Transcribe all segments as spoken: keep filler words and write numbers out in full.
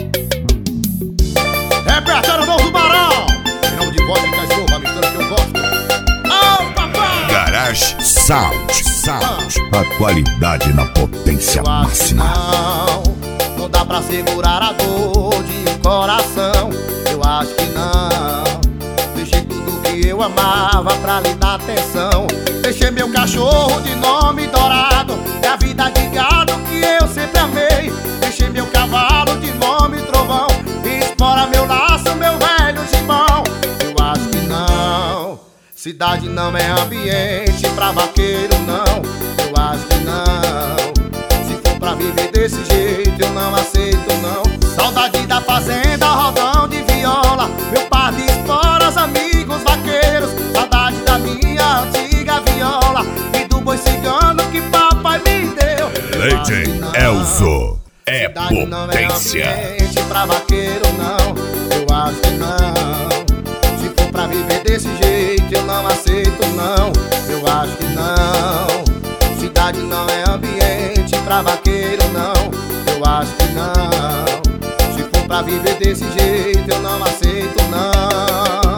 Repertório novo do Barão. Final de voz de cachorro, a mistura que eu gosto. Oh, papai! Garage Sound, Sound. A qualidade na potência Eu acho que máxima. não, não dá pra segurar a dor de um coração. Eu acho que não. Deixei tudo que eu amava pra lhe dar atenção. Deixei meu cachorro de nome Dourado e a vida de gado que eu sempre amei. Deixei meu cavalo de nome Trovão e explora meu laço, meu velho gibão. Eu acho que não. Cidade não é ambiente pra vaqueiro, não. Eu acho que não. Se for pra viver desse jeito, eu não aceito, não. Saudade da fazenda, rodão de viola, meu par de esporas, amigos vaqueiros. Saudade da minha antiga viola e do boi cigano que papai me deu. Leite Elzo é Cidade não é potência. ambiente pra vaqueiro, não. Eu acho que não. Se for pra viver desse jeito, eu não aceito, não. Eu acho que não. Cidade não é ambiente pra vaqueiro, não. Eu acho que não. Se for pra viver desse jeito, eu não aceito, não.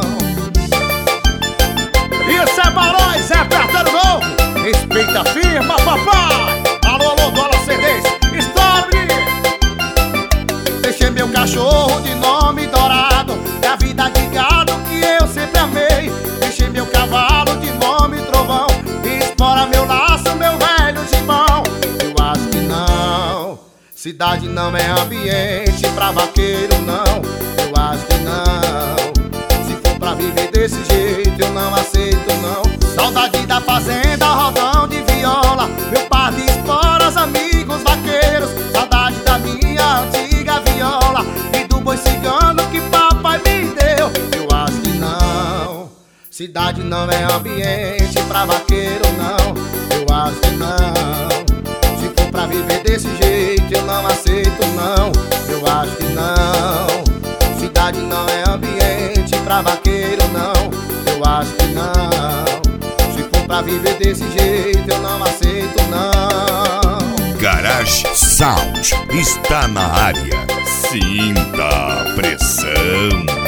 Isso é Barões, é Repertório novo. Respeita a firma, papai. Alô, alô, dólar C Ds. Stop! Deixei meu cachorro de nome Dourado e a vida de gado que eu sempre amei. Deixei meu cavalo de nome Trovão e explora meu laço, meu velho gibão. Eu acho que não. Cidade não é ambiente pra vaqueiro, não. Eu acho que não. Se for pra viver desse jeito, eu não aceito, não. Saudade da fazenda, rodão de viola, meu par de esporas, amigos vaqueiros. Saudade da minha antiga viola e do boi cigano que papai me deu. Eu acho que não. Cidade não é ambiente pra vaqueiro, não. Eu acho que não. Se for pra viver desse jeito, eu não aceito, não. Eu acho que não. Cidade não é ambiente pra vaqueiro, não. Eu acho que não. Se for pra viver desse jeito, eu não aceito, não. Garage Sound está na área. Sinta a pressão.